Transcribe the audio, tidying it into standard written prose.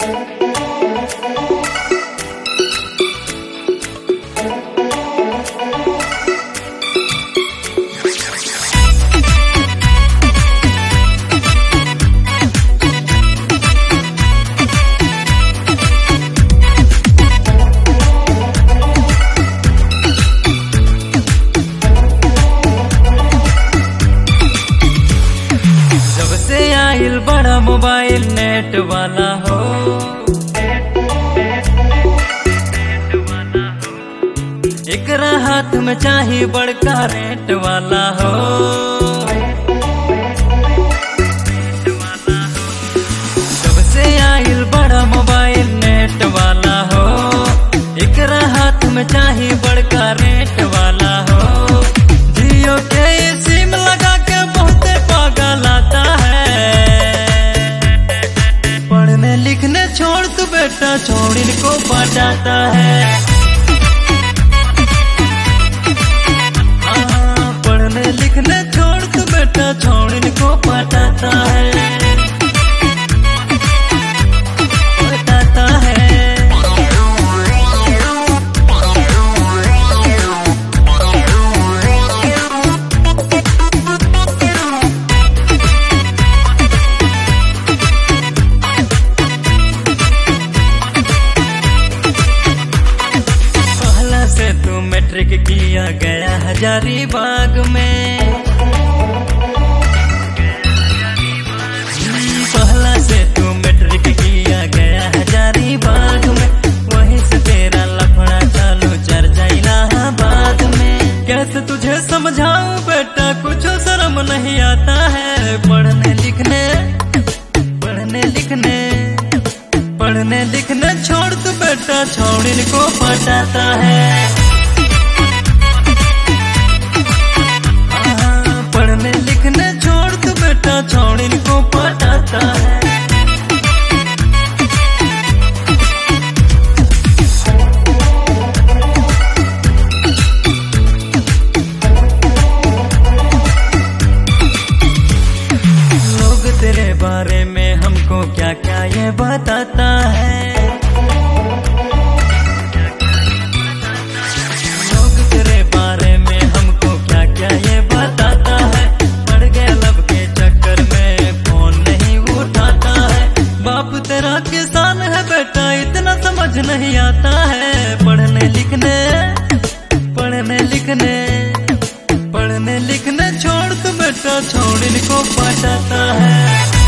बड़ा mobile net वाला हो, एकरा हाथ में चाहिए बड़का रेट वाला हो। जब से आइल बड़ा मोबाइल नेट वाला हो, एकरा हाथ में चाहिए बड़का रेट वाला हो। जियो के सिम लगा के बहुते पागल आता है, पढ़ने लिखने छोड़ तू बेटा छोड़ इनको पटाता है। पढ़ने लिखने छोड़ तू बेटा छोड़ इनको पटाता है, पटाता है। तू मैट्रिक किया गया हजारीबाग में, पहला से तू मैट्रिक किया गया हजारीबाग में। वहीं से तेरा लफड़ा चालू चर्चा इलाहाबाद में। कैसे तुझे समझाऊं बेटा कुछ शर्म नहीं आता है। पढ़ने लिखने पढ़ने लिखने छोड़ तू बेटा छोड़ इनको पटाता है। पढ़ने लिखने छोड़ तू बेटा छोड़ इनको पटाता है। लोग तेरे बारे में हमको क्या क्या ये बताता है। लोग तेरे बारे में हमको क्या क्या ये बताता है। पड़ गए लब के चक्कर में फोन नहीं उठाता है। बाप तेरा किसान है बेटा इतना समझ नहीं आता है। पढ़ने लिखने छोड़ तू बेटा छोड़ इनको पटाता है।